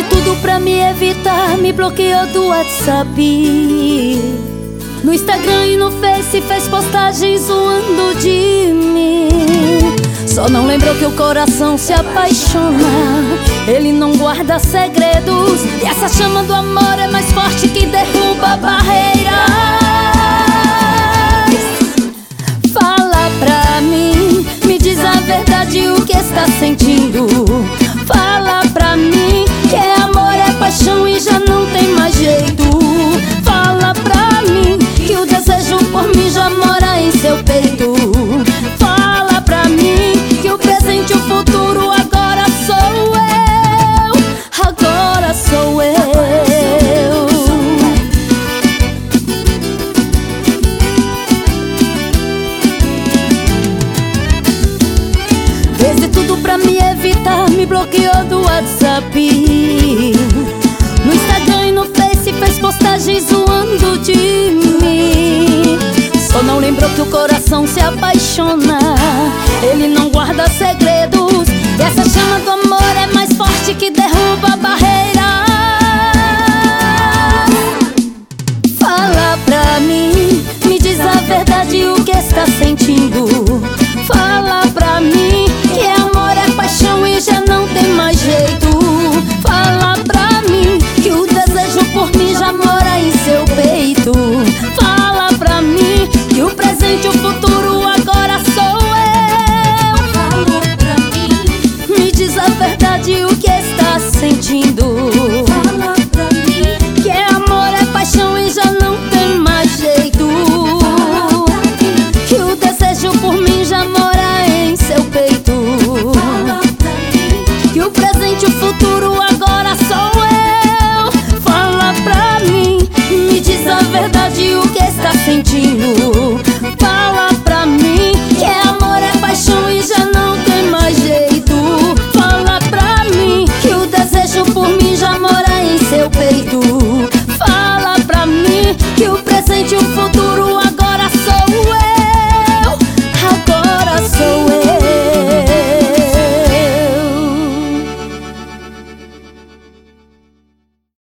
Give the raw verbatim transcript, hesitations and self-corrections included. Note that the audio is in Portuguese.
de tudo pra me evitar, me bloqueou do WhatsApp. No Instagram e no Face fez postagens zoando de mim. Só não lembrou que o coração se apaixona, ele não guarda segredos, e essa chama do amor é mais forte que derruba barreiras. Fala pra mim, me diz a verdade, o que está sentindo. Fala pra mim que é amor, é paixão e já não tem mais jeito. Fala pra mim que o desejo por mim já mora em seu peito. Fala pra mim que o presente e o futuro agora sou eu. Agora sou eu. Fez de tudo pra me evitar, me bloqueou do WhatsApp. No Instagram e no Face fez postagens zoando de mim. Só não lembrou que o coração se apaixona, ele não guarda segredos, e essa chama do amor é mais forte que derruba barreiras. Fala pra mim, me diz a verdade, o que está sentindo.